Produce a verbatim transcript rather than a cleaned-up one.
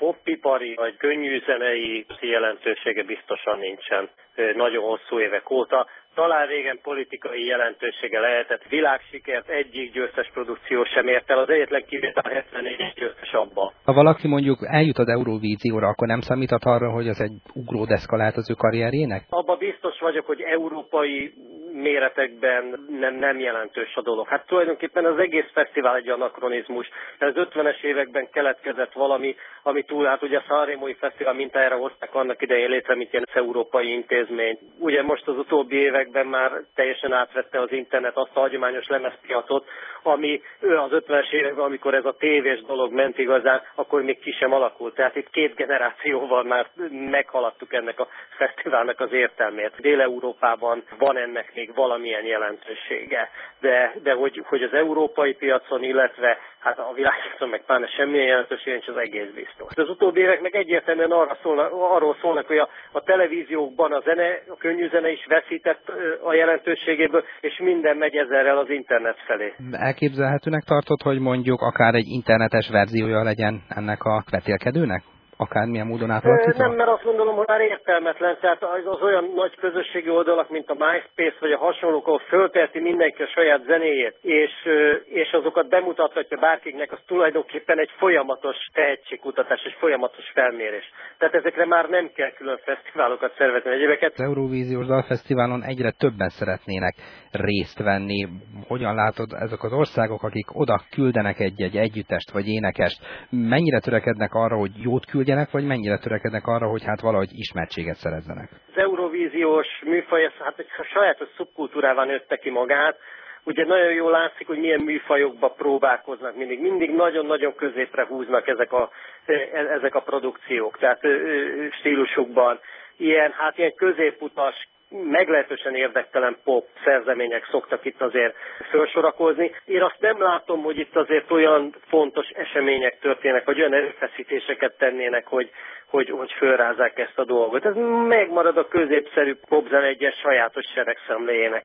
popipari vagy könnyűzenei jelentősége biztosan nincsen nagyon hosszú évek óta. Talán régen politikai jelentősége lehetett, világsikert egyik győztes produkció sem ért el, az egyetlen kivétel hetvennégyes győztes abba. Ha valaki mondjuk eljut az Eurovízióra, akkor nem számíthat arra, hogy az egy ugródeszka lehet az ő karrierjének? Abba biztos vagyok, hogy európai méretekben nem, nem jelentős a dolog. Hát tulajdonképpen az egész fesztivál egy anakronizmus. Az ötvenes években keletkezett valami, ami túl, hát ugye a Sanremói Fesztivál mintájára hozták annak idején létre, mint ilyen európai intézmény. Ugye most az utóbbi években már teljesen átvette az internet azt a hagyományos lemezpiacot, ami az ötvenes években, amikor ez a tévés dolog ment igazán, akkor még ki sem alakult. Tehát itt két generációval már meghaladtuk ennek a fesztiválnak az értelmét. Dél-Európában van ennek még valamilyen jelentősége, de, de hogy, hogy az európai piacon, illetve hát a világpiacon meg pláne semmilyen jelentősége nincs, az egész biztos. Az utóbbi évek meg egyértelműen arra szólnak, arról szólnak, hogy a, a televíziókban a zene, a könnyű zene is veszített a jelentőségéből, és minden megy ezerrel az internet felé. Elképzelhetőnek tartod, hogy mondjuk akár egy internetes verziója legyen ennek a vetélkedőnek? Akármilyen módon átalakítva? Nem, mert azt gondolom, hogy már értelmetlen. Tehát az, az olyan nagy közösségi oldalak, mint a MySpace vagy a hasonlók, ahol fölteheti mindenki a saját zenéjét, és, és azokat bemutathatja bárkiknek, az tulajdonképpen egy folyamatos tehetségkutatás, egy folyamatos felmérés. Tehát ezekre már nem kell külön fesztiválokat szervezni egyébeket. Az Eurovíziós Dalfesztiválon egyre többen szeretnének részt venni. Hogyan látod, ezek az országok, akik oda küldenek egy-egy együttest vagy énekest, mennyire törekednek arra, hogy jót küldjenek, vagy mennyire törekednek arra, hogy hát valahogy ismertséget szerezzenek? Az eurovíziós műfaj, hát egy sajátos szubkultúrával nőtte ki magát. Ugye nagyon jól látszik, hogy milyen műfajokba próbálkoznak mindig. Mindig nagyon-nagyon középre húznak ezek a, ezek a produkciók, tehát stílusukban. Ilyen, hát ilyen középutas, meglehetősen érdektelen pop szerzemények szoktak itt azért felsorakozni. Én azt nem látom, hogy itt azért olyan fontos események történnek, vagy olyan erőfeszítéseket tennének, hogy, hogy, hogy fölrázzák ezt a dolgot. Ez megmarad a középszerű popzene egyes sajátos seregszemléjének.